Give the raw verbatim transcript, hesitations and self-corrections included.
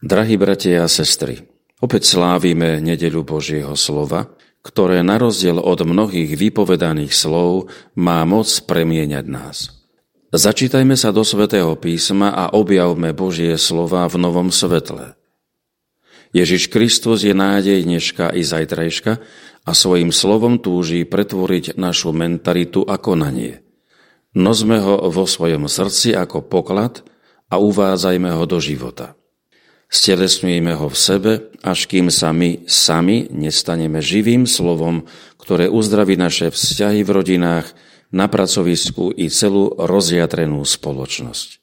Drahí bratia a sestry, opäť slávime nedeľu Božieho slova, ktoré na rozdiel od mnohých vypovedaných slov má moc premieňať nás. Začítajme sa do Svätého písma a objavme Božie slova v novom svetle. Ježiš Kristus je nádej dneška i zajtrajška a svojim slovom túži pretvoriť našu mentalitu a konanie. Nosme ho vo svojom srdci ako poklad a uvádzajme ho do života. Stelesňujeme ho v sebe, až kým sa my sami nestaneme živým slovom, ktoré uzdraví naše vzťahy v rodinách, na pracovisku i celú rozjatrenú spoločnosť.